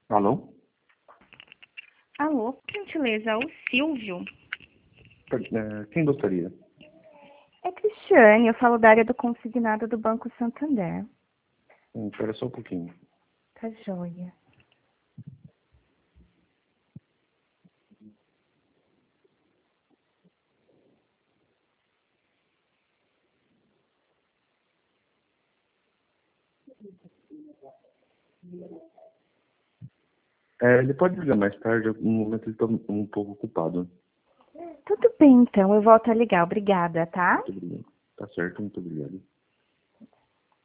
Alô? Alô, por gentileza, o Silvio. Quem gostaria? É Cristiane, eu falo da área do consignado do Banco Santander. Espera só um pouquinho. Tá joia. Ele pode ligar mais tarde, no momento ele está um pouco ocupado. Tudo bem, então, eu volto a ligar. Obrigada, tá? Muito obrigado. Tá certo, muito obrigado.